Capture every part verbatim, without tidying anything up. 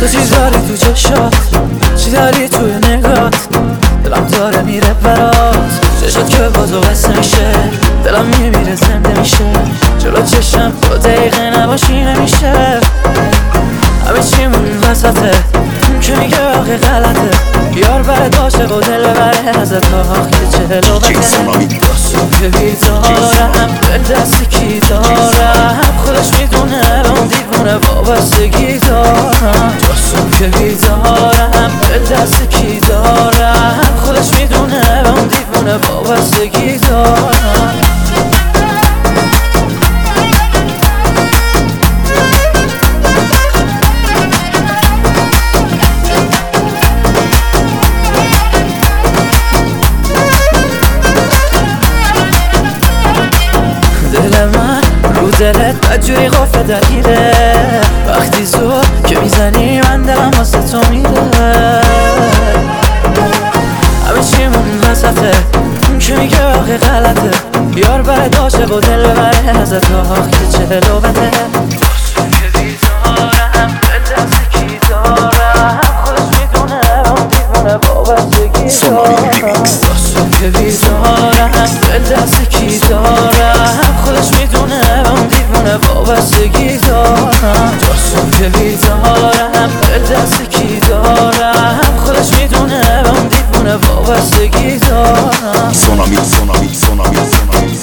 تو چی داری تو چشات، چی داری توی نگات، دلم داره میره برات. چشات که بازو بسته میشه، دلم میمیره زنده میشه. جلو چشم دو دقیقه نباشی نمیشه. همه چیمون وسطه، اون که میگه آخه غلطه. یار برد عاشق و دل بره ازت آخه چلو بده. داستان که بیدارم، دل دست کی دارم، خودش میدونه به اون دیوونه وابستگی دارم. داستان که بیدارم، دل دست کی دارم، خودش میدونه به اون دیوونه وابستگی دارم. دل من رو دلت بدجوری غفله درگیره. وقتی زور که میزنی من دلم واسه تو میره. همه چیمون وسطه، اون که میگه آخه غلطه. یار برد عاشق و دل بره ازت آخه چلو بده. داستان که بیدارم، دل دست کی دارم، خودش میدونه اون دیوونه وابستگی دارم. داستان که بیدارم، دل دست کی دارم، خودش میدونه اون دیوونه وابستگی دارم. داستان که بیدارم، دل دست کی دارم، خودش میدونه اون دیوونه وابستگی دارم. سونامی سونامی سونامی سونامی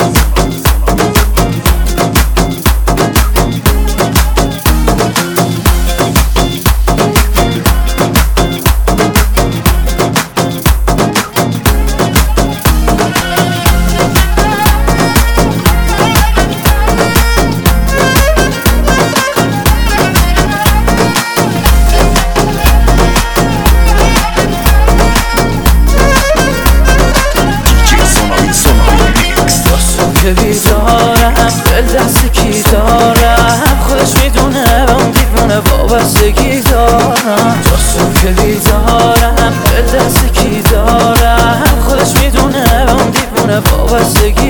که بیدارم، دل دست کی دارم، خودش میدونه به اون دیوونه وابستگی دارم. داستان که بیدارم، دل دست کی دارم، خودش میدونه به اون دیوونه وابستگی